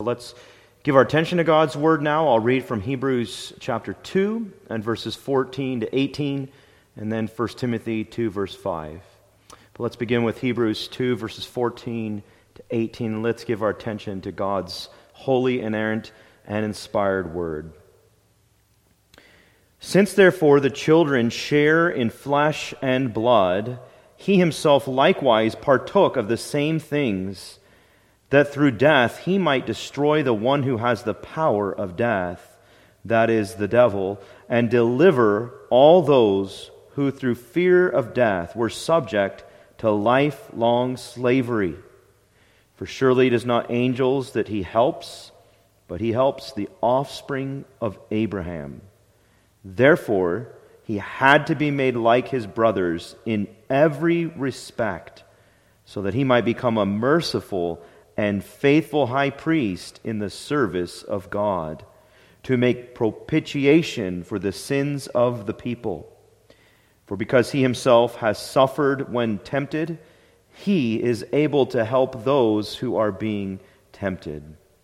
let's give our attention to God's Word now. I'll read from Hebrews chapter 2 and verses 14 to 18, and then 1 Timothy 2, verse 5. But let's begin with Hebrews 2, verses 14 to 18. Let's give our attention to God's holy, inerrant, and inspired Word. Since therefore the children share in flesh and blood, he himself likewise partook of the same things, that through death he might destroy the one who has the power of death, that is, the devil, and deliver all those who through fear of death were subject to lifelong slavery. For surely it is not angels that he helps, but he helps the offspring of Abraham. Therefore, he had to be made like his brothers in every respect, so that he might become a merciful and faithful high priest in the service of God, to make propitiation for the sins of the people. For because he himself has suffered when tempted, he is able to help those who are being tempted.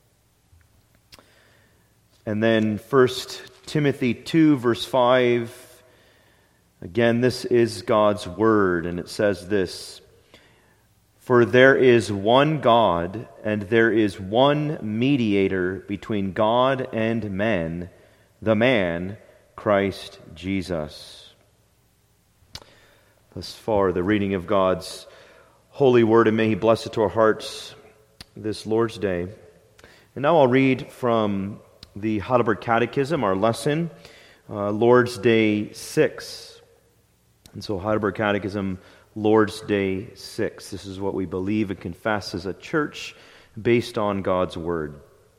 And then 1 Timothy 2, verse 5. Again, this is God's Word, and it says this: For there is one God, and there is one mediator between God and men, the man, Christ Jesus. Thus far, the reading of God's holy Word, and may He bless it to our hearts this Lord's Day. And now I'll read from the Heidelberg Catechism, our lesson, Lord's Day 6. And so Heidelberg Catechism, Lord's Day 6. This is what we believe and confess as a church based on God's Word.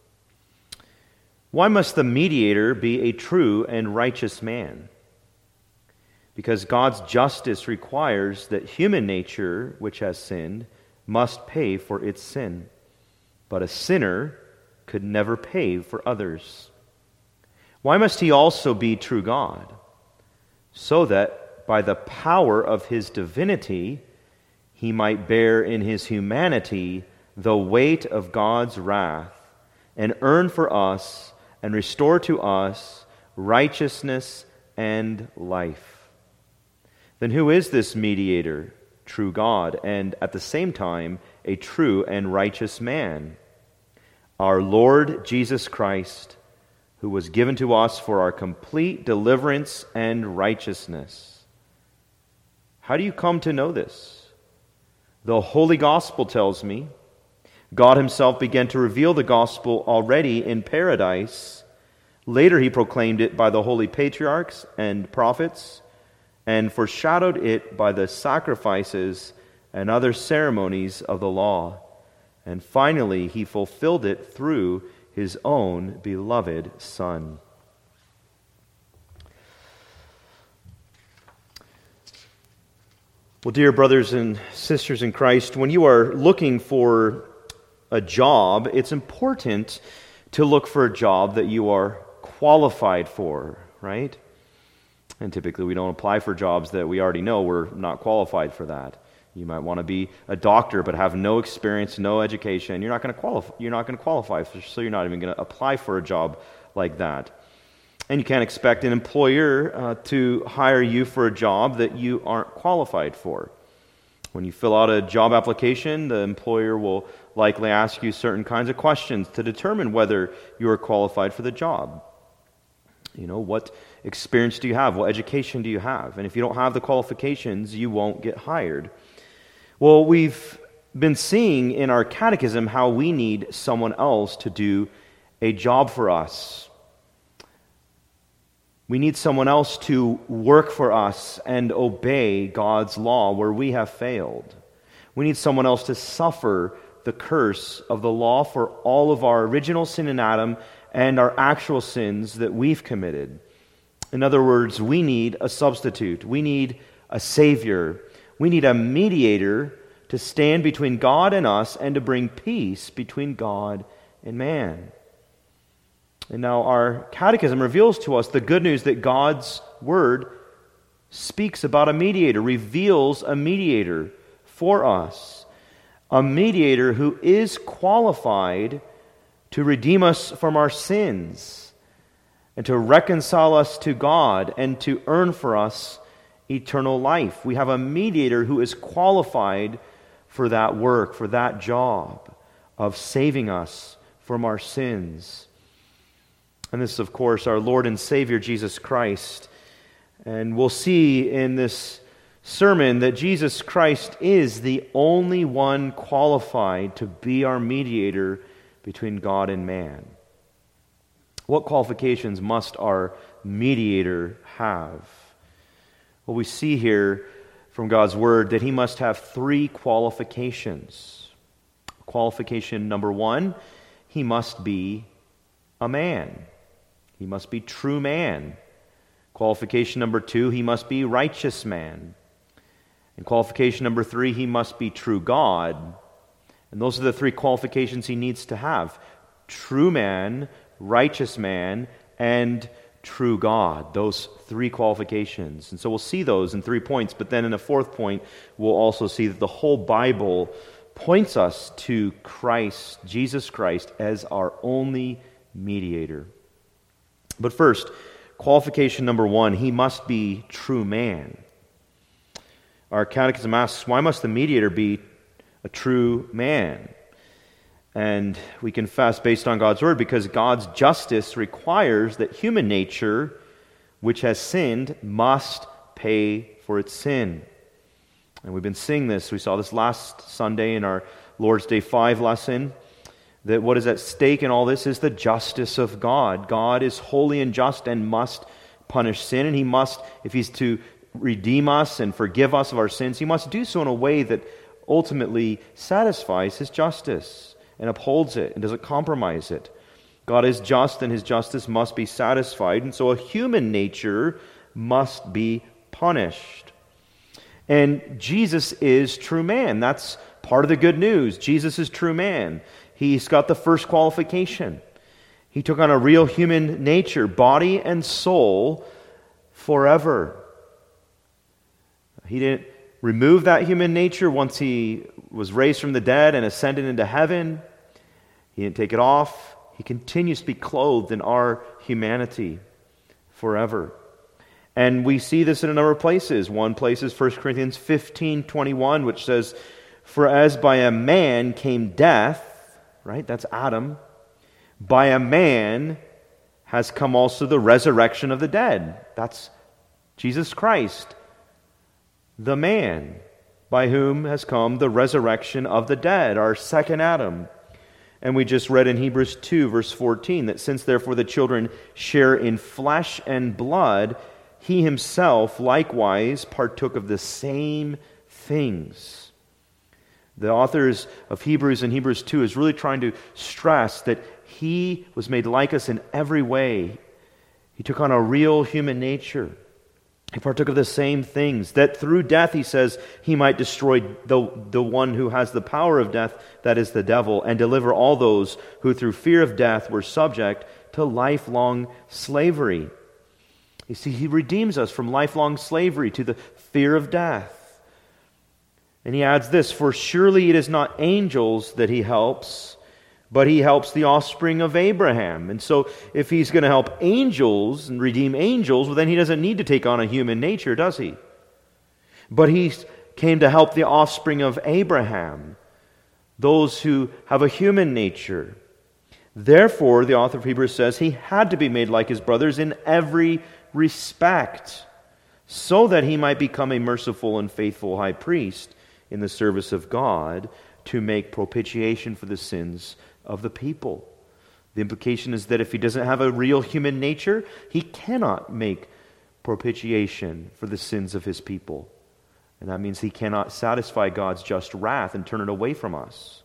Why must the mediator be a true and righteous man? Because God's justice requires that human nature, which has sinned, must pay for its sin. But a sinner could never pay for others. Why must he also be true God? So that by the power of his divinity, he might bear in his humanity the weight of God's wrath, and earn for us and restore to us righteousness and life. Then who is this mediator? True God, and at the same time a true and righteous man. Our Lord Jesus Christ, who was given to us for our complete deliverance and righteousness. How do you come to know this? The Holy Gospel tells me. God himself began to reveal the gospel already in paradise. Later he proclaimed it by the holy patriarchs and prophets, and foreshadowed it by the sacrifices and other ceremonies of the law. And finally, he fulfilled it through his own beloved Son. Well, dear brothers and sisters in Christ, when you are looking for a job, it's important to look for a job that you are qualified for, right? And typically we don't apply for jobs that we already know we're not qualified for that. You might want to be a doctor but have no experience, no education. You're not going to qualify, so you're not even going to apply for a job like that. And you can't expect an employer to hire you for a job that you aren't qualified for. When you fill out a job application, the employer will likely ask you certain kinds of questions to determine whether you are qualified for the job. You know, what experience do you have? What education do you have? And if you don't have the qualifications, you won't get hired. Well, we've been seeing in our catechism how we need someone else to do a job for us. We need someone else to work for us and obey God's law where we have failed. We need someone else to suffer the curse of the law for all of our original sin in Adam and our actual sins that we've committed. In other words, we need a substitute. We need a Savior. We need a mediator to stand between God and us and to bring peace between God and man. And now our catechism reveals to us the good news that God's Word speaks about a mediator, reveals a mediator for us. A mediator who is qualified to redeem us from our sins, and to reconcile us to God, and to earn for us eternal life. We have a mediator who is qualified for that work, for that job of saving us from our sins. And this is, of course, our Lord and Savior, Jesus Christ. And we'll see in this sermon that Jesus Christ is the only one qualified to be our mediator between God and man. What qualifications must our mediator have? Well, we see here from God's Word that he must have 3 qualifications. Qualification number 1, he must be a man. He must be true man. Qualification number 2, he must be righteous man. And qualification number 3, he must be true God. And those are the 3 qualifications he needs to have. True man, righteous man, and true God. Those 3 qualifications. And so we'll see those in 3 points. But then in a 4th point, we'll also see that the whole Bible points us to Christ, Jesus Christ, as our only mediator. But first, qualification number 1, he must be true man. Our catechism asks, why must the mediator be a true man? And we confess based on God's Word, because God's justice requires that human nature, which has sinned, must pay for its sin. And we've been seeing this. We saw this last Sunday in our Lord's Day 5 lesson, that what is at stake in all this is the justice of God. God is holy and just and must punish sin, and he must, if he's to redeem us and forgive us of our sins, he must do so in a way that ultimately satisfies his justice and upholds it and doesn't compromise it. God is just and his justice must be satisfied, and so a human nature must be punished. And Jesus is true man. That's part of the good news. Jesus is true man. He's got the first qualification. He took on a real human nature, body and soul, forever. He didn't remove that human nature once he was raised from the dead and ascended into heaven. He didn't take it off. He continues to be clothed in our humanity forever. And we see this in a number of places. One place is 1 Corinthians 15:21, which says, "For as by a man came death," right? That's Adam. "By a man has come also the resurrection of the dead." That's Jesus Christ, the man, by whom has come the resurrection of the dead, our second Adam. And we just read in Hebrews 2, verse 14, that since therefore the children share in flesh and blood, he himself likewise partook of the same things. The authors of Hebrews in Hebrews 2 is really trying to stress that he was made like us in every way. He took on a real human nature. He partook of the same things, that through death, he says, he might destroy the one who has the power of death, that is the devil, and deliver all those who through fear of death were subject to lifelong slavery. You see, he redeems us from lifelong slavery to the fear of death. And he adds this, "For surely it is not angels that he helps, but he helps the offspring of Abraham." And so if he's going to help angels and redeem angels, well, then he doesn't need to take on a human nature, does he? But he came to help the offspring of Abraham, those who have a human nature. Therefore, the author of Hebrews says, he had to be made like his brothers in every respect, so that he might become a merciful and faithful high priest in the service of God to make propitiation for the sins of the people. The implication is that if he doesn't have a real human nature, he cannot make propitiation for the sins of his people. And that means he cannot satisfy God's just wrath and turn it away from us.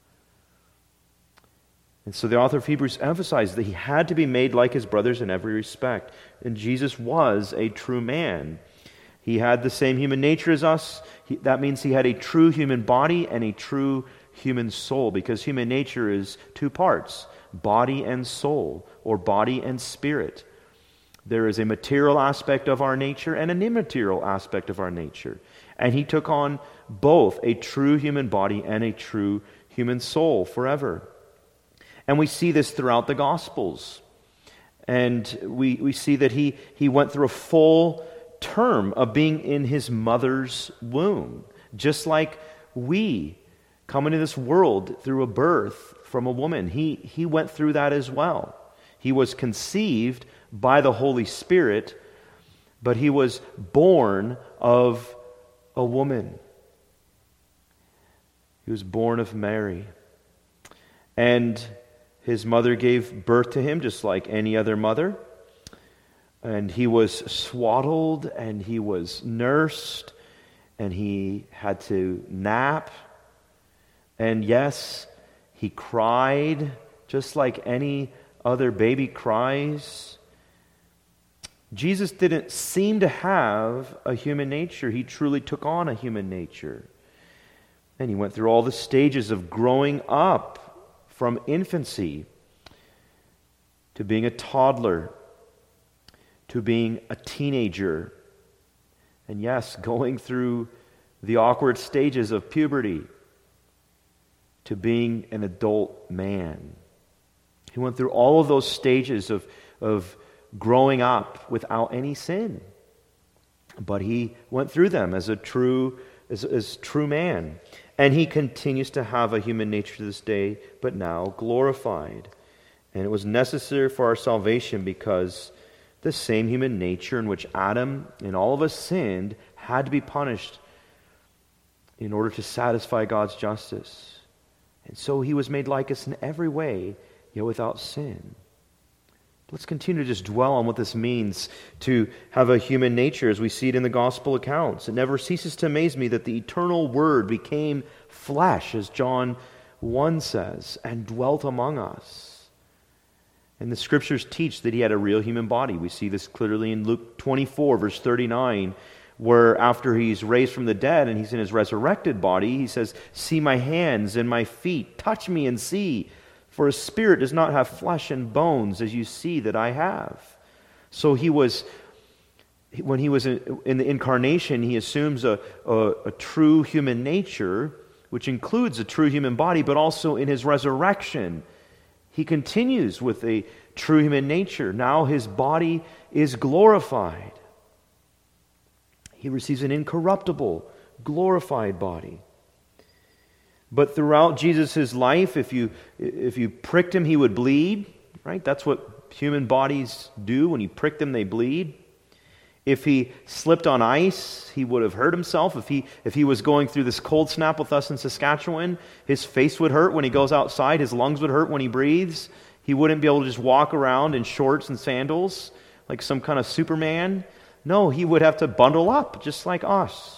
And so the author of Hebrews emphasizes that he had to be made like his brothers in every respect. And Jesus was a true man. He had the same human nature as us. That means he had a true human body and a true human soul, because human nature is 2 parts, body and soul, or body and spirit. There is a material aspect of our nature and an immaterial aspect of our nature. And he took on both a true human body and a true human soul forever. And we see this throughout the Gospels. And we see that he went through a full term of being in his mother's womb, just like we come into this world through a birth from a woman. He went through that as well. He was conceived by the Holy Spirit, but he was born of a woman. He was born of Mary. And his mother gave birth to him just like any other mother. And he was swaddled and he was nursed and he had to nap. And yes, he cried just like any other baby cries. Jesus didn't seem to have a human nature. He truly took on a human nature. And he went through all the stages of growing up, from infancy to being a toddler to being a teenager. And yes, going through the awkward stages of puberty to being an adult man. He went through all of those stages of growing up without any sin. But he went through them as a true man. And he continues to have a human nature to this day, but now glorified. And it was necessary for our salvation because the same human nature in which Adam and all of us sinned had to be punished in order to satisfy God's justice. And so he was made like us in every way, yet without sin. Let's continue to just dwell on what this means to have a human nature as we see it in the gospel accounts. It never ceases to amaze me that the eternal Word became flesh, as John 1 says, and dwelt among us. And the Scriptures teach that he had a real human body. We see this clearly in Luke 24, verse 39, where after he's raised from the dead and he's in his resurrected body, he says, "See my hands and my feet, touch me and see. For a spirit does not have flesh and bones, as you see that I have." So when he was in the incarnation, he assumes a true human nature, which includes a true human body, but also in his resurrection, he continues with a true human nature. Now his body is glorified. He receives an incorruptible, glorified body. But throughout Jesus' life, if you pricked him, he would bleed, right? That's what human bodies do. When you prick them, they bleed. If he slipped on ice, he would have hurt himself. If he was going through this cold snap with us in Saskatchewan, his face would hurt when he goes outside. His lungs would hurt when he breathes. He wouldn't be able to just walk around in shorts and sandals like some kind of Superman. No, he would have to bundle up just like us.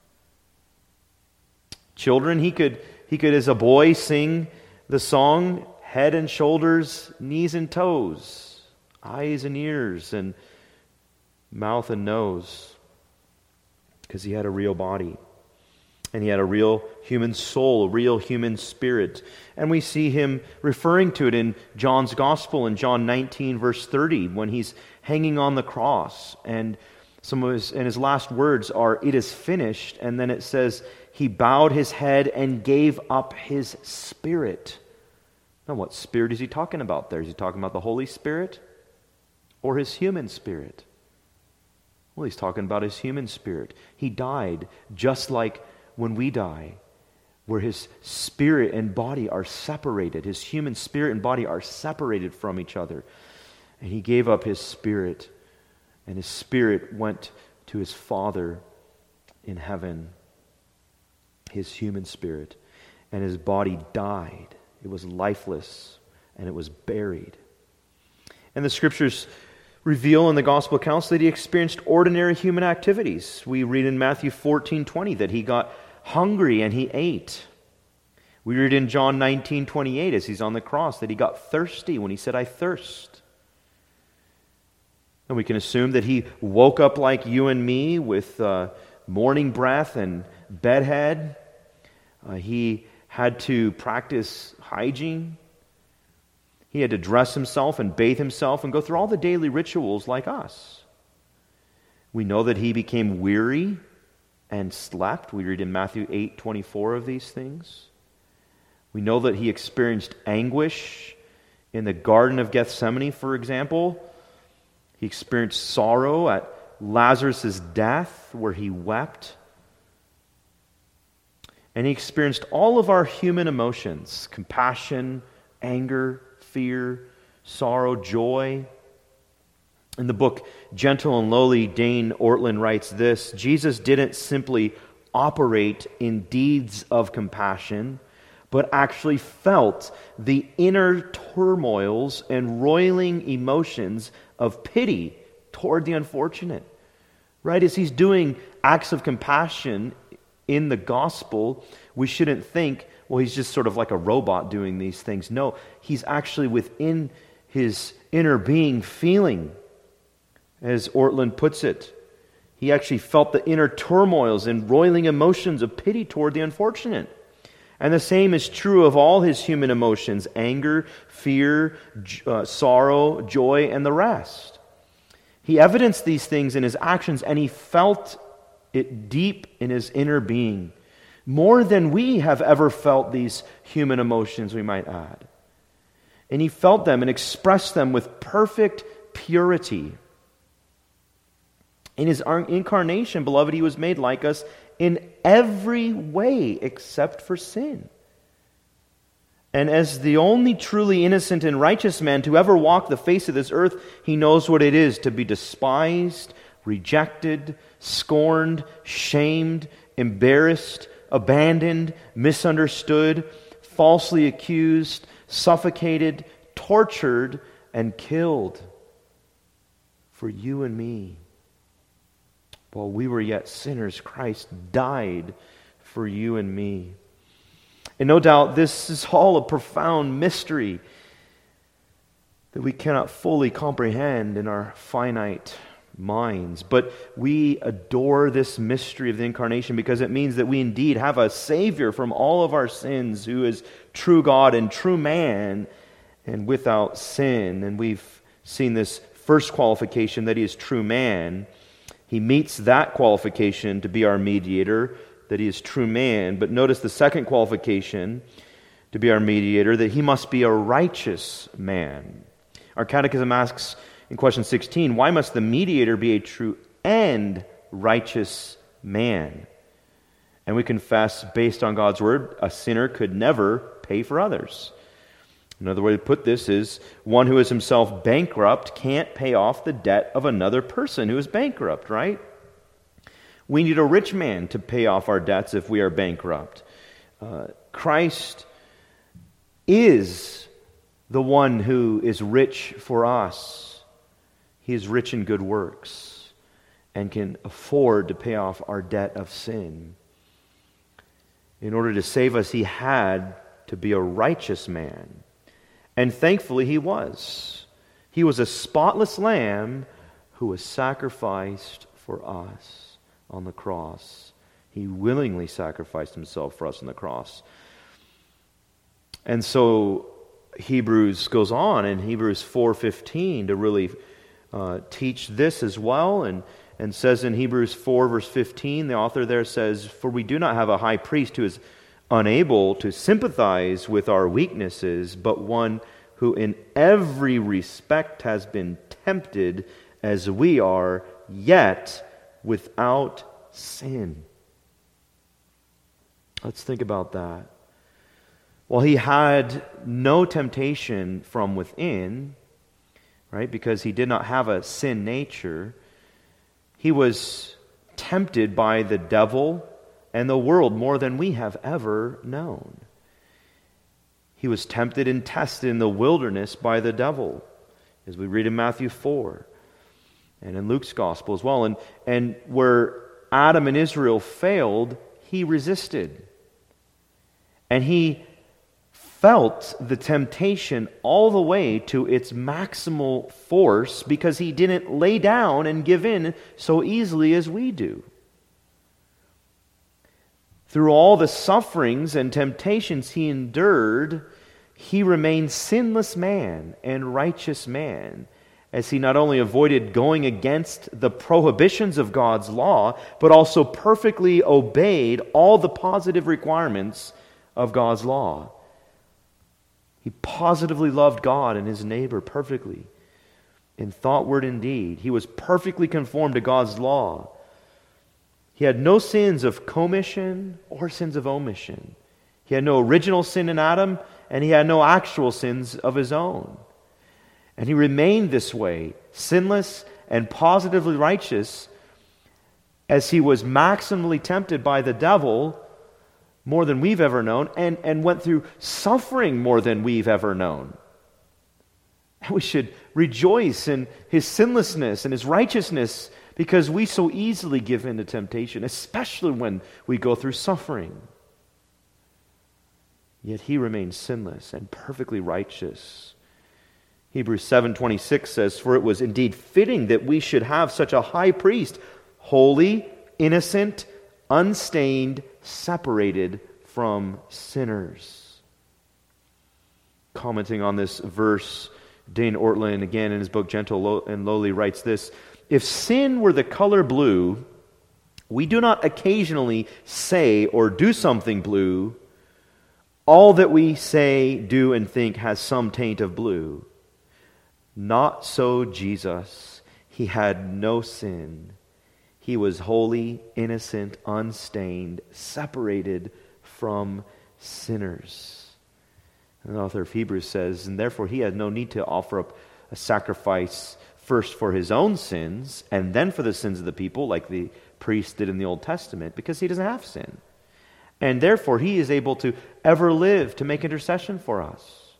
Children, he could as a boy sing the song head and shoulders, knees and toes, eyes and ears, and mouth and nose, because he had a real body. And he had a real human soul, a real human spirit. And we see him referring to it in John's Gospel in John 19, verse 30, when he's hanging on the cross. And his last words are, "It is finished." And then it says, he bowed his head and gave up his spirit. Now, what spirit is he talking about there? Is he talking about the Holy Spirit or his human spirit? Well, he's talking about his human spirit. He died just like when we die, where his spirit and body are separated. His human spirit and body are separated from each other. And he gave up his spirit, and his spirit went to his Father in heaven. His human spirit, and his body died. It was lifeless, and it was buried. And the Scriptures reveal in the Gospel accounts that he experienced ordinary human activities. We read in Matthew 14:20 that he got hungry and he ate. We read in John 19:28 as he's on the cross that he got thirsty when he said, "I thirst." And we can assume that he woke up like you and me with morning breath and bedhead. He had to practice hygiene. He had to dress himself and bathe himself and go through all the daily rituals like us. We know that he became weary and slept. We read in Matthew 8:24 of these things. We know that he experienced anguish In the Garden of Gethsemane, for example, he experienced sorrow at Lazarus' death, where he wept. And he experienced all of our human emotions: compassion, anger, fear, sorrow, joy. In the book Gentle and Lowly, Dane Ortlund writes this: Jesus didn't simply operate in deeds of compassion, but actually felt the inner turmoils and roiling emotions of pity toward the unfortunate. Right? As he's doing acts of compassion in the gospel, we shouldn't think, well, he's just sort of like a robot doing these things. No, he's actually within his inner being feeling, as Ortlund puts it. He actually felt the inner turmoils and roiling emotions of pity toward the unfortunate. And the same is true of all his human emotions: anger, fear, sorrow, joy, and the rest. He evidenced these things in his actions, and he felt it deep in his inner being, more than we have ever felt these human emotions, we might add. And he felt them and expressed them with perfect purity. In his incarnation, beloved, he was made like us in every way except for sin. And as the only truly innocent and righteous man to ever walk the face of this earth, he knows what it is to be despised, rejected, scorned, shamed, embarrassed, abandoned, misunderstood, falsely accused, suffocated, tortured, and killed for you and me. While we were yet sinners, Christ died for you and me. And no doubt this is all a profound mystery that we cannot fully comprehend in our finite minds. But we adore this mystery of the incarnation because it means that we indeed have a Savior from all of our sins, who is true God and true man and without sin. And we've seen this first qualification, that he is true man. He meets that qualification to be our mediator, that he is true man. But notice the second qualification to be our mediator, that he must be a righteous man. Our catechism asks in question 16, why must the mediator be a true and righteous man? And we confess, based on God's word, a sinner could never pay for others. Another way to put this is, one who is himself bankrupt can't pay off the debt of another person who is bankrupt, right? We need a rich man to pay off our debts if we are bankrupt. Christ is the one who is rich for us. He is rich in good works and can afford to pay off our debt of sin. In order to save us, he had to be a righteous man. And thankfully he was. He was a spotless lamb who was sacrificed for us on the cross. He willingly sacrificed himself for us on the cross. And so Hebrews goes on in Hebrews 4:15 to really teach this as well, and says in Hebrews 4 verse 15, the author there says, "For we do not have a high priest who is unable to sympathize with our weaknesses, but one who in every respect has been tempted as we are, yet without sin." Let's think about that. While he had no temptation from within, right, because he did not have a sin nature, he was tempted by the devil and the world more than we have ever known. He was tempted and tested in the wilderness by the devil, as we read in Matthew 4 and in Luke's gospel as well. And where Adam and Israel failed, he resisted. And he felt the temptation all the way to its maximal force because he didn't lay down and give in so easily as we do. Through all the sufferings and temptations he endured, he remained sinless man and righteous man, as he not only avoided going against the prohibitions of God's law, but also perfectly obeyed all the positive requirements of God's law. He positively loved God and his neighbor perfectly in thought, word, and deed. He was perfectly conformed to God's law. He had no sins of commission or sins of omission. He had no original sin in Adam, and he had no actual sins of his own. And he remained this way, sinless and positively righteous, as he was maximally tempted by the devil more than we've ever known, and went through suffering more than we've ever known. And we should rejoice in his sinlessness and his righteousness, because we so easily give in to temptation, especially when we go through suffering. Yet he remains sinless and perfectly righteous. Hebrews 7:26 says, "For it was indeed fitting that we should have such a high priest, holy, innocent, unstained, separated from sinners." Commenting on this verse, Dane Ortlund, again in his book Gentle and Lowly, writes this: "If sin were the color blue, we do not occasionally say or do something blue. All that we say, do, and think has some taint of blue. Not so Jesus. He had no sin. He was holy, innocent, unstained, separated from sinners." And the author of Hebrews says, "And therefore he had no need to offer up a sacrifice first for his own sins and then for the sins of the people, like the priest did in the Old Testament, because he doesn't have sin. And therefore he is able to ever live to make intercession for us."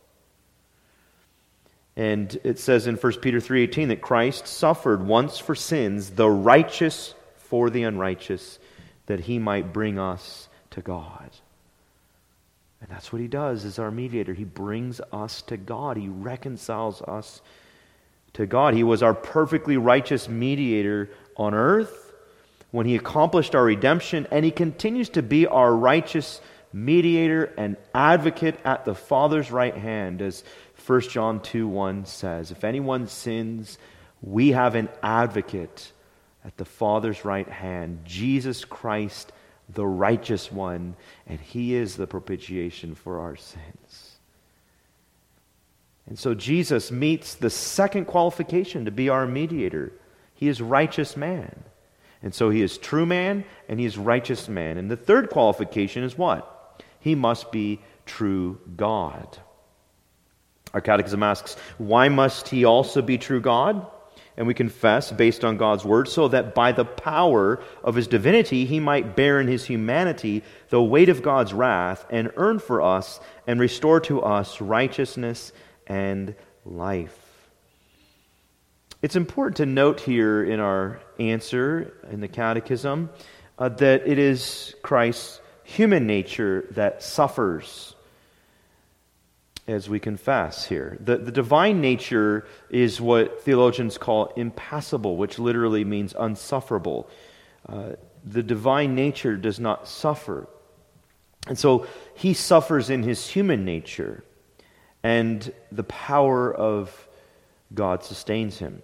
And it says in 1 Peter 3:18 that Christ suffered once for sins, the righteous for the unrighteous, that he might bring us to God. And that's what he does as our mediator. He brings us to God. He reconciles us to God. He was our perfectly righteous mediator on earth when he accomplished our redemption, and he continues to be our righteous mediator and advocate at the Father's right hand, as 1 John 2:1 says, "If anyone sins, we have an advocate at the Father's right hand, Jesus Christ, the righteous one, and he is the propitiation for our sins." And so Jesus meets the second qualification to be our mediator. He is righteous man. And so he is true man and he is righteous man. And the third qualification is what? He must be true God. Our catechism asks, why must he also be true God? And we confess, based on God's word, so that by the power of his divinity he might bear in his humanity the weight of God's wrath and earn for us and restore to us righteousness and life. It's important to note here in our answer in the catechism that it is Christ's human nature that suffers, as we confess here. The divine nature is what theologians call impassible, which literally means unsufferable. The divine nature does not suffer. And so he suffers in his human nature, and the power of God sustains him.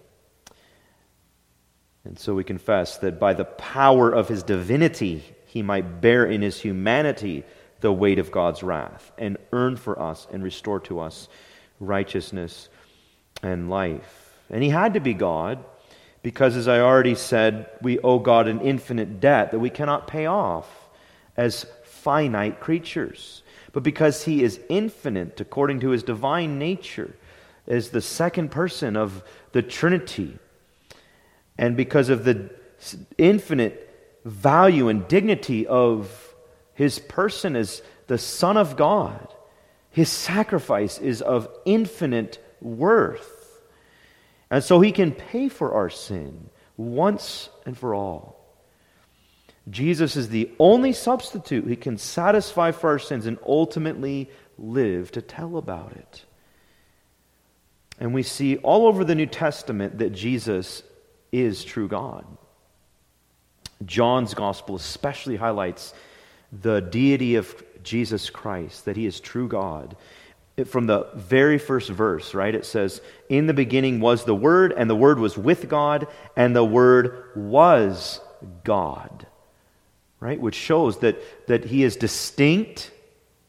And so we confess that by the power of his divinity, he might bear in his humanity the weight of God's wrath and earn for us and restore to us righteousness and life. And he had to be God because, as I already said, we owe God an infinite debt that we cannot pay off as finite creatures. But because he is infinite according to his divine nature, as the second person of the Trinity, and because of the infinite value and dignity of his person as the Son of God, his sacrifice is of infinite worth. And so he can pay for our sin once and for all. Jesus is the only substitute he can satisfy for our sins and ultimately live to tell about it. And we see all over the New Testament that Jesus is true God. John's gospel especially highlights the deity of Jesus Christ, that he is true God. From the very first verse, right, it says, "In the beginning was the Word, and the Word was with God, and the Word was God." Right, which shows that he is distinct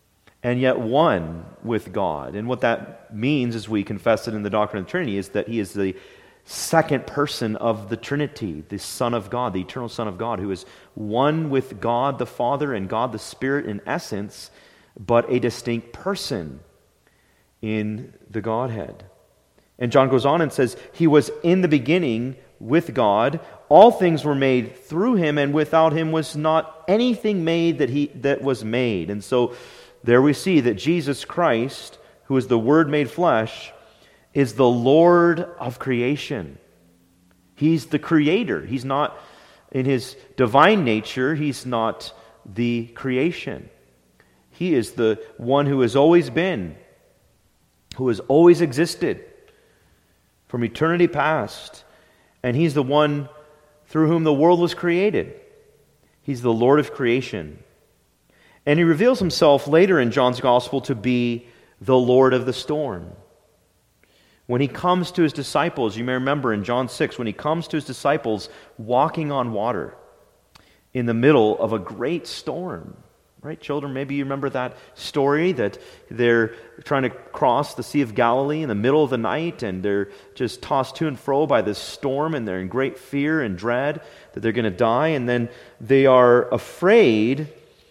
and yet one with God. And what that means, as we confess it in the doctrine of the Trinity, is that he is the second person of the Trinity, the Son of God, the eternal Son of God, who is one with God the Father and God the Spirit in essence, but a distinct person in the Godhead. And John goes on and says, he was in the beginning with God. All things were made through him, and without him was not anything made that was made. And so there we see that Jesus Christ, who is the Word made flesh, is the Lord of creation. He's the creator. He's not, in his divine nature, he's not the creation. He is the one who has always been, who has always existed from eternity past. And he's the one through whom the world was created. He's the Lord of creation. And he reveals himself later in John's Gospel to be the Lord of the storm. When he comes to his disciples, you may remember in John 6, when he comes to his disciples walking on water in the middle of a great storm. Right, children, maybe you remember that story that they're trying to cross the Sea of Galilee in the middle of the night, and they're just tossed to and fro by this storm, and they're in great fear and dread that they're going to die, and then they are afraid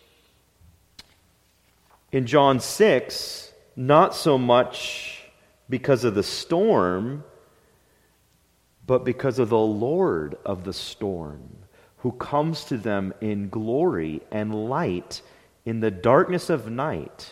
in John 6, not so much because of the storm, but because of the Lord of the storm, who comes to them in glory and light in the darkness of night.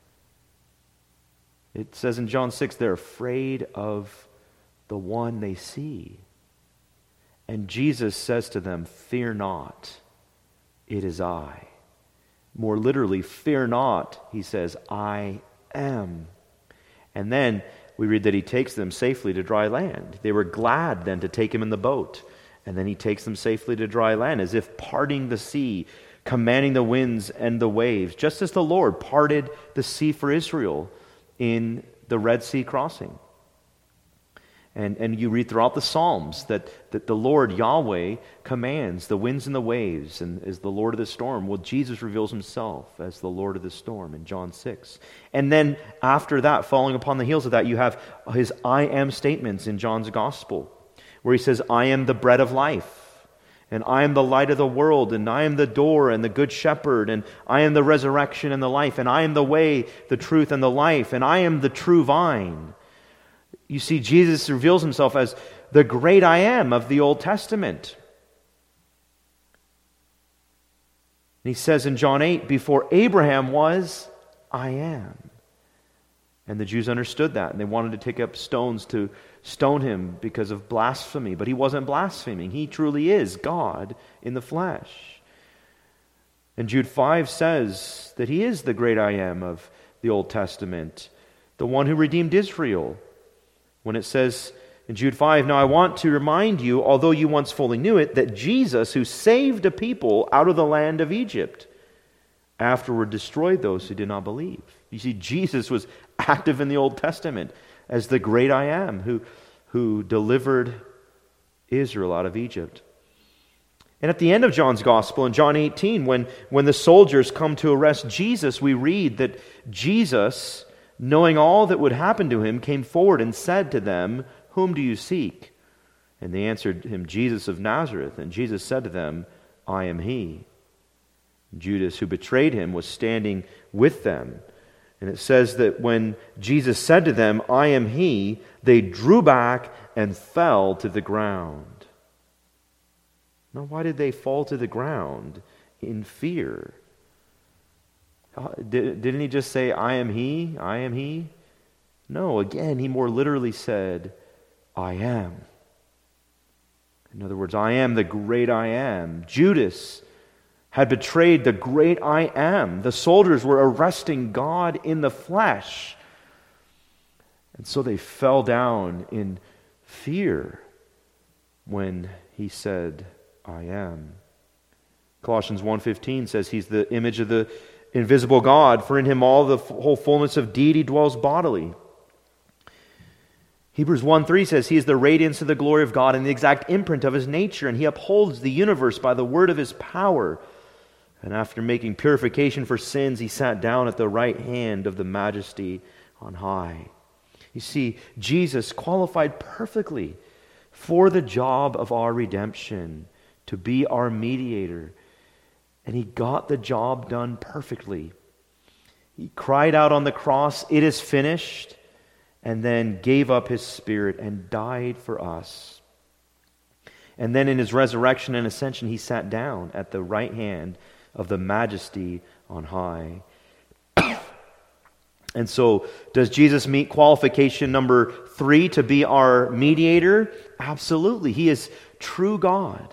It says in John 6, they're afraid of the one they see. And Jesus says to them, "Fear not, it is I." More literally, fear not, he says, I am. And then we read that he takes them safely to dry land. They were glad then to take him in the boat. And then he takes them safely to dry land, as if parting the sea, commanding the winds and the waves, just as the Lord parted the sea for Israel in the Red Sea crossing. And you read throughout the Psalms that the Lord, Yahweh, commands the winds and the waves and is the Lord of the storm. Well, Jesus reveals himself as the Lord of the storm in John 6. And then after that, following upon the heels of that, you have his I am statements in John's Gospel, where he says, I am the bread of life, and I am the light of the world, and I am the door and the good shepherd, and I am the resurrection and the life, and I am the way, the truth, and the life, and I am the true vine. You see, Jesus reveals himself as the great I am of the Old Testament. And he says in John 8, before Abraham was, I am. And the Jews understood that, and they wanted to take up stones to stone him because of blasphemy. But he wasn't blaspheming. He truly is God in the flesh. And Jude 5 says that he is the great I am of the Old Testament, the one who redeemed Israel. When it says in Jude 5, now I want to remind you, although you once fully knew it, that Jesus, who saved a people out of the land of Egypt, afterward destroyed those who did not believe. You see, Jesus was active in the Old Testament as the great I am who delivered Israel out of Egypt. And at the end of John's Gospel, in John 18, when the soldiers come to arrest Jesus, we read that Jesus, knowing all that would happen to him, came forward and said to them, whom do you seek? And they answered him, Jesus of Nazareth. And Jesus said to them, I am he. Judas, who betrayed him, was standing with them. And it says that when Jesus said to them, I am he, they drew back and fell to the ground. Now, why did they fall to the ground? In fear. Didn't he just say, I am he, I am he? No, again, he more literally said, I am. In other words, I am the great I am. Judas had betrayed the great I am. The soldiers were arresting God in the flesh. And so they fell down in fear when he said, I am. Colossians 1:15 says he's the image of the invisible God, for in him all the whole fullness of deity dwells bodily. Hebrews 1:3 says he is the radiance of the glory of God and the exact imprint of his nature, and he upholds the universe by the word of his power. And after making purification for sins, he sat down at the right hand of the Majesty on high. You see, Jesus qualified perfectly for the job of our redemption, to be our mediator. And he got the job done perfectly. He cried out on the cross, "It is finished," and then gave up his spirit and died for us. And then in his resurrection and ascension, he sat down at the right hand of the Majesty on high. And so, does Jesus meet qualification number 3 to be our mediator? Absolutely. He is true God.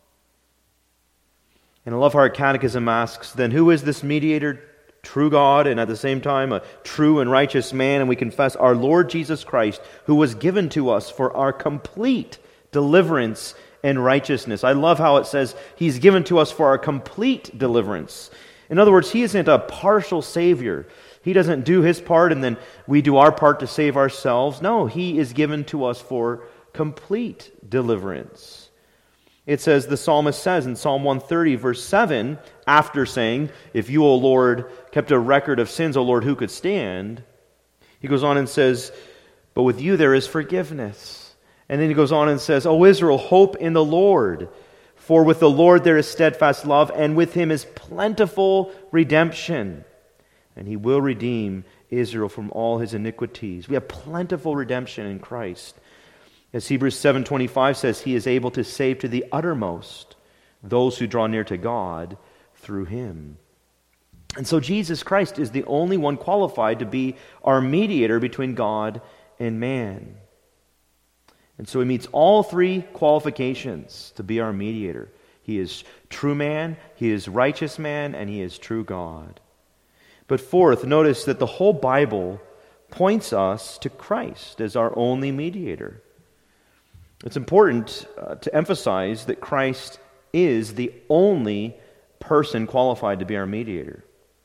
And I love how our catechism asks, then who is this mediator? True God, and at the same time a true and righteous man. And we confess our Lord Jesus Christ, who was given to us for our complete deliverance and righteousness. I love how it says he's given to us for our complete deliverance. In other words, he isn't a partial Savior. He doesn't do his part and then we do our part to save ourselves. No, he is given to us for complete deliverance. It says, the psalmist says in Psalm 130, verse 7, after saying, if you, O Lord, kept a record of sins, O Lord, who could stand? He goes on and says, but with you there is forgiveness. And then he goes on and says, O Israel, hope in the Lord. For with the Lord there is steadfast love, and with him is plentiful redemption. And he will redeem Israel from all his iniquities. We have plentiful redemption in Christ. As Hebrews 7:25 says, he is able to save to the uttermost those who draw near to God through him. And so Jesus Christ is the only one qualified to be our mediator between God and man. And so he meets all 3 qualifications to be our mediator. He is true man, he is righteous man, and he is true God. But fourth, notice that the whole Bible points us to Christ as our only mediator. It's important to emphasize that Christ is the only person qualified to be our mediator.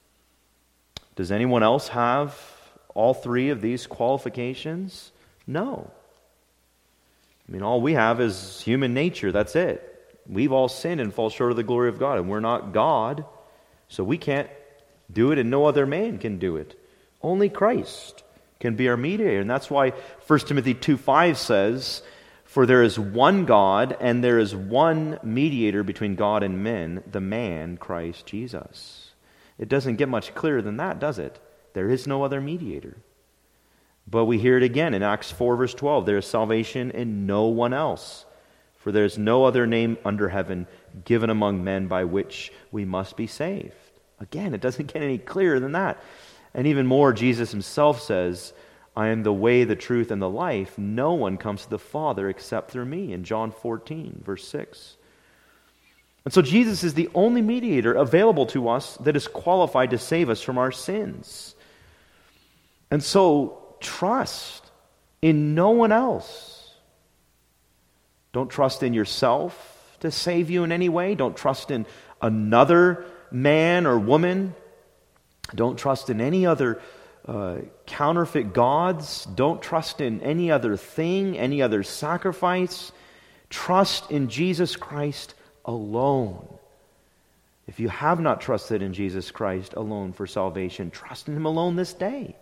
Does anyone else have all 3 of these qualifications? No. I mean, all we have is human nature. That's it. We've all sinned and fall short of the glory of God, and we're not God, so we can't do it, and no other man can do it. Only Christ can be our mediator. And that's why 1 Timothy 2:5 says, for there is one God, and there is one mediator between God and men, the man, Christ Jesus. It doesn't get much clearer than that, does it? There is no other mediator. But we hear it again in Acts 4, verse 12. There is salvation in no one else, for there is no other name under heaven given among men by which we must be saved. Again, it doesn't get any clearer than that. And even more, Jesus himself says, I am the way, the truth, and the life. No one comes to the Father except through me, in John 14, verse 6. And so Jesus is the only mediator available to us that is qualified to save us from our sins. And so trust in no one else. Don't trust in yourself to save you in any way. Don't trust in another man or woman. Don't trust in any other counterfeit gods. Don't trust in any other thing, any other sacrifice. Trust in Jesus Christ alone. If you have not trusted in Jesus Christ alone for salvation, trust in him alone this day.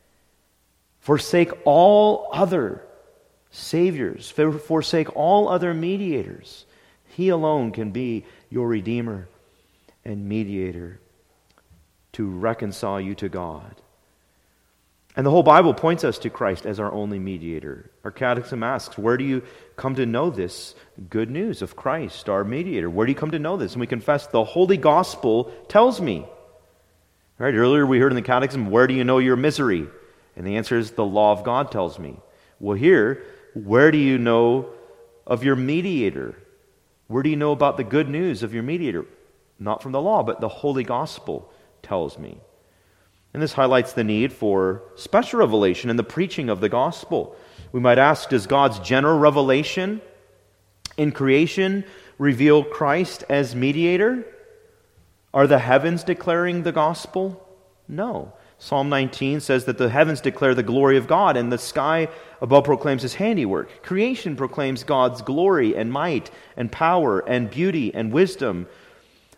Forsake all other saviors. Forsake all other mediators. He alone can be your Redeemer and mediator to reconcile you to God. And the whole Bible points us to Christ as our only mediator. Our catechism asks, where do you come to know this good news of Christ, our mediator? Where do you come to know this? And we confess, the Holy Gospel tells me. Right? Earlier we heard in the catechism, where do you know your misery? And the answer is, the law of God tells me. Well, here, where do you know of your mediator? Where do you know about the good news of your mediator? Not from the law, but the Holy Gospel tells me. And this highlights the need for special revelation in the preaching of the gospel. We might ask, does God's general revelation in creation reveal Christ as mediator? Are the heavens declaring the gospel? No. Psalm 19 says that the heavens declare the glory of God, and the sky above proclaims his handiwork. Creation proclaims God's glory and might and power and beauty and wisdom.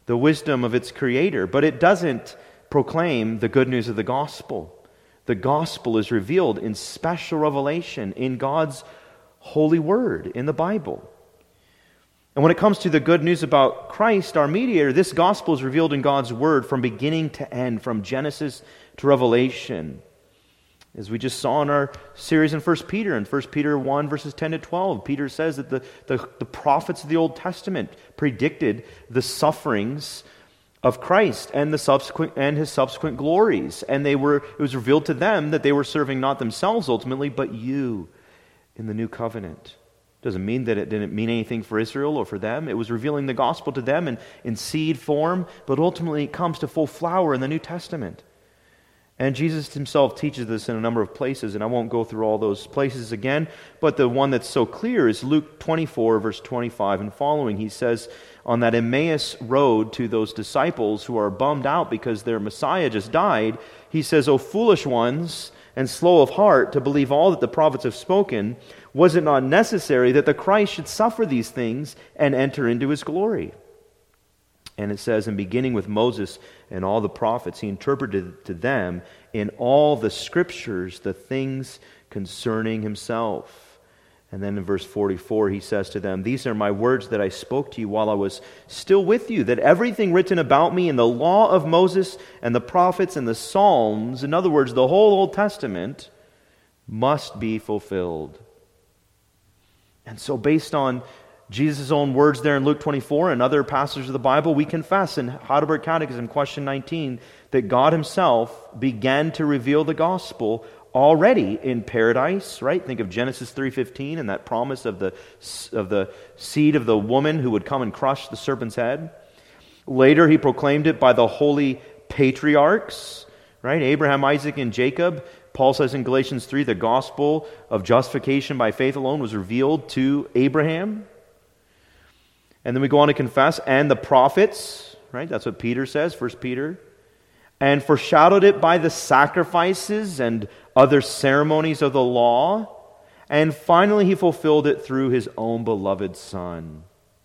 the wisdom of its creator, but it doesn't proclaim the good news of the gospel. The gospel is revealed in special revelation in God's holy word, in the Bible. And when it comes to the good news about Christ, our mediator, this gospel is revealed in God's word from beginning to end, from Genesis to Revelation. As we just saw in our series in 1 Peter, in 1 Peter 1, verses 10 to 12, Peter says that the prophets of the Old Testament predicted the sufferings of Christ and his subsequent glories. And it was revealed to them that they were serving not themselves ultimately, but you in the new covenant. Doesn't mean that it didn't mean anything for Israel or for them. It was revealing the gospel to them in seed form, but ultimately it comes to full flower in the New Testament. And Jesus himself teaches this in a number of places, and I won't go through all those places again, but the one that's so clear is Luke 24, verse 25 and following. He says, on that Emmaus road to those disciples who are bummed out because their Messiah just died, he says, O foolish ones and slow of heart to believe all that the prophets have spoken, was it not necessary that the Christ should suffer these things and enter into his glory? And it says, and beginning with Moses and all the prophets, he interpreted to them in all the scriptures the things concerning himself. And then in verse 44, he says to them, these are my words that I spoke to you while I was still with you, that everything written about me in the law of Moses and the prophets and the Psalms, in other words, the whole Old Testament, must be fulfilled. And so based on Jesus' own words there in Luke 24 and other passages of the Bible, we confess in Heidelberg Catechism, question 19, that God himself began to reveal the gospel already in paradise, right? Think of Genesis 3:15 and that promise of the seed of the woman who would come and crush the serpent's head. Later, he proclaimed it by the holy patriarchs, right? Abraham, Isaac, and Jacob. Paul says in Galatians 3, the gospel of justification by faith alone was revealed to Abraham. And then we go on to confess, and the prophets, right? That's what Peter says, 1 Peter. And foreshadowed it by the sacrifices and other ceremonies of the law. And finally, he fulfilled it through his own beloved Son.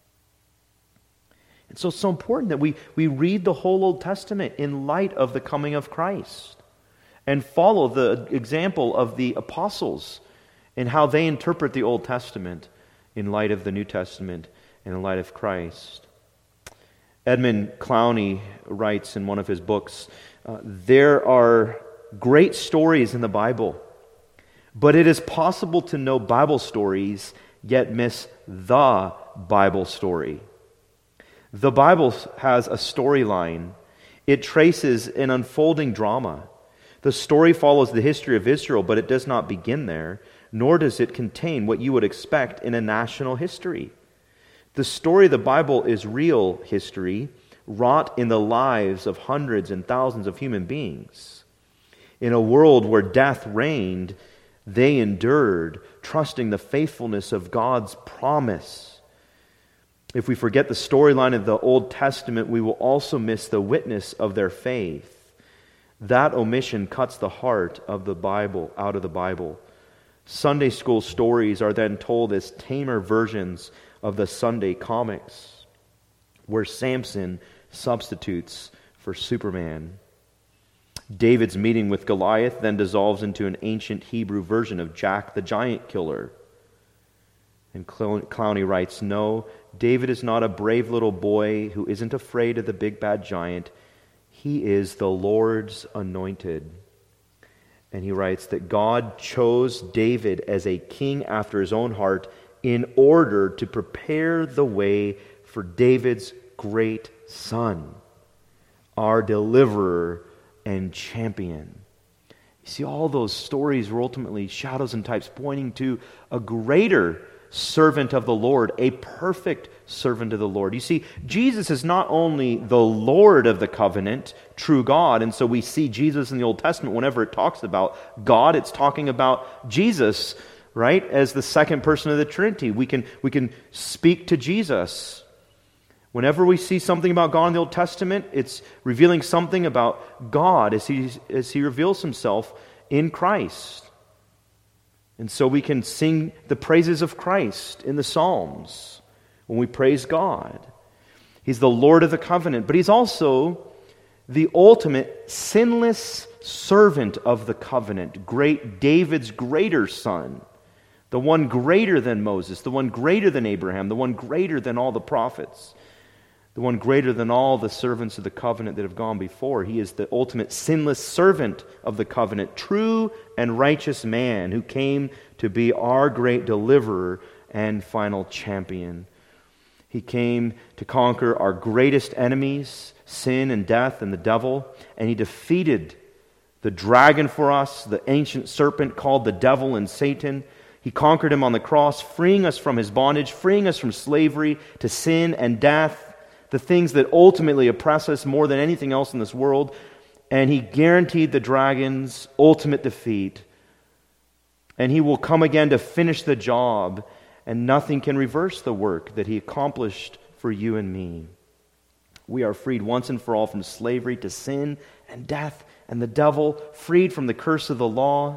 And so it's so important that we read the whole Old Testament in light of the coming of Christ and follow the example of the apostles in how they interpret the Old Testament in light of the New Testament and in light of Christ. Edmund Clowney writes in one of his books, there are great stories in the Bible, but it is possible to know Bible stories yet miss the Bible story. The Bible has a storyline. It traces an unfolding drama. The story follows the history of Israel, but it does not begin there, nor does it contain what you would expect in a national history. The story of the Bible is real history, wrought in the lives of hundreds and thousands of human beings. In a world where death reigned, they endured, trusting the faithfulness of God's promise. If we forget the storyline of the Old Testament, we will also miss the witness of their faith. That omission cuts the heart of the Bible out of the Bible. Sunday school stories are then told as tamer versions of the Sunday comics, where Samson substitutes for Superman. David's meeting with Goliath then dissolves into an ancient Hebrew version of Jack the Giant Killer. And Clowney writes, no, David is not a brave little boy who isn't afraid of the big bad giant. He is the Lord's anointed. And he writes that God chose David as a king after his own heart in order to prepare the way for David's great son, our deliverer and champion. You see, all those stories were ultimately shadows and types pointing to a greater servant of the Lord, a perfect servant of the Lord. You see, Jesus is not only the Lord of the covenant, true God, and so we see Jesus in the Old Testament, whenever it talks about God, it's talking about Jesus, right, as the second person of the Trinity. We can speak to Jesus. Whenever we see something about God in the Old Testament, it's revealing something about God as he reveals himself in Christ. And so we can sing the praises of Christ in the Psalms when we praise God. He's the Lord of the covenant, but He's also the ultimate sinless servant of the covenant, David's greater son, the one greater than Moses, the one greater than Abraham, the one greater than all the prophets, the one greater than all the servants of the covenant that have gone before. He is the ultimate sinless servant of the covenant, true and righteous man who came to be our great deliverer and final champion. He came to conquer our greatest enemies, sin and death and the devil, and He defeated the dragon for us, the ancient serpent called the devil and Satan. He conquered him on the cross, freeing us from his bondage, freeing us from slavery to sin and death, the things that ultimately oppress us more than anything else in this world. And He guaranteed the dragon's ultimate defeat. And He will come again to finish the job, and nothing can reverse the work that He accomplished for you and me. We are freed once and for all from slavery to sin and death and the devil, freed from the curse of the law.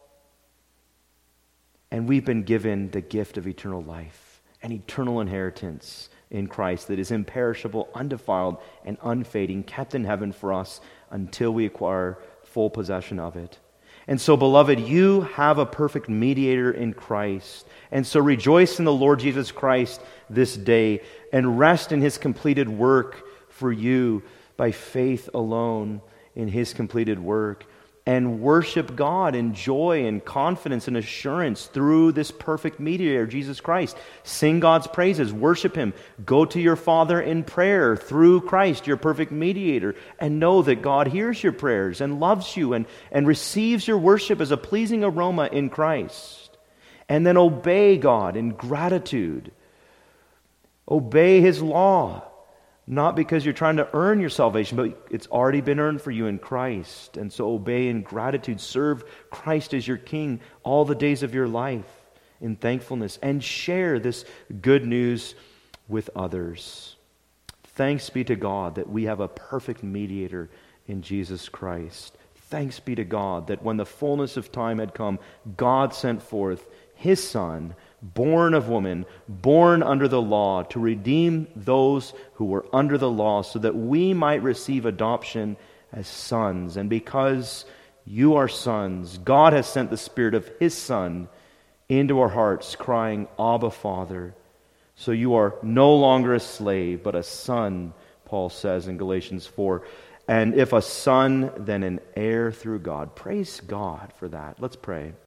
And we've been given the gift of eternal life, an eternal inheritance in Christ that is imperishable, undefiled, and unfading, kept in heaven for us until we acquire full possession of it. And so, beloved, you have a perfect mediator in Christ. And so rejoice in the Lord Jesus Christ this day and rest in His completed work for you by faith alone in His completed work. And worship God in joy and confidence and assurance through this perfect mediator, Jesus Christ. Sing God's praises, worship Him. Go to your Father in prayer through Christ, your perfect mediator, and know that God hears your prayers and loves you and receives your worship as a pleasing aroma in Christ. And then obey God in gratitude. Obey His law. Not because you're trying to earn your salvation, but it's already been earned for you in Christ. And so obey in gratitude. Serve Christ as your King all the days of your life in thankfulness. And share this good news with others. Thanks be to God that we have a perfect mediator in Jesus Christ. Thanks be to God that when the fullness of time had come, God sent forth His Son, born of woman, born under the law, to redeem those who were under the law, so that we might receive adoption as sons. And because you are sons, God has sent the Spirit of His Son into our hearts, crying, Abba, Father. So you are no longer a slave, but a son, Paul says in Galatians 4. And if a son, then an heir through God. Praise God for that. Let's pray.